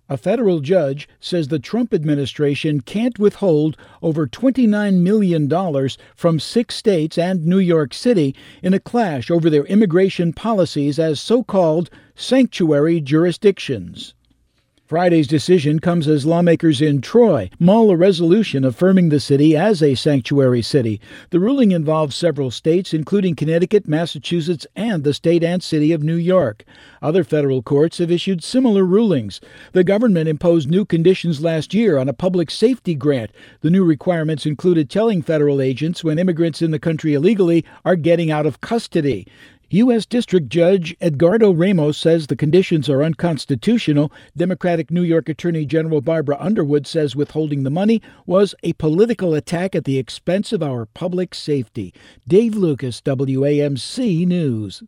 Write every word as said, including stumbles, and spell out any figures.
A federal judge says the Trump administration can't withhold over twenty-nine million dollars from six states and New York City in a clash over their immigration policies as so-called sanctuary jurisdictions. Friday's decision comes as lawmakers in Troy mull a resolution affirming the city as a sanctuary city. The ruling involves several states, including Connecticut, Massachusetts, and the state and city of New York. Other federal courts have issued similar rulings. The government imposed new conditions last year on a public safety grant. The new requirements included telling federal agents when immigrants in the country illegally are getting out of custody. U S. District Judge Edgardo Ramos says the conditions are unconstitutional. Democratic New York Attorney General Barbara Underwood says withholding the money was a political attack at the expense of our public safety. Dave Lucas, W A M C News.